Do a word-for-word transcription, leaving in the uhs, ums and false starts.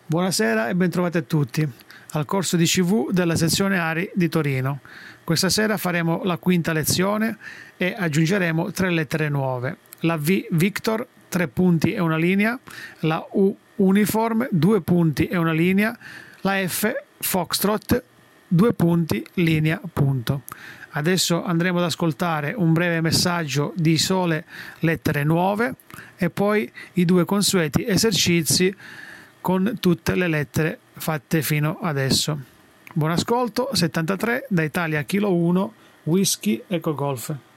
Buonasera e bentrovati a tutti al corso di C V della sezione Ari di Torino. Questa sera faremo la quinta lezione e aggiungeremo tre lettere nuove. La V Victor, tre punti e una linea, la U Uniform, due punti e una linea, la F Foxtrot, due punti, linea, punto. Adesso andremo ad ascoltare un breve messaggio di sole lettere nuove e poi i due consueti esercizi con tutte le lettere fatte fino adesso. Buon ascolto. settantatré da Italia Kilo uno Whisky Eco Golf.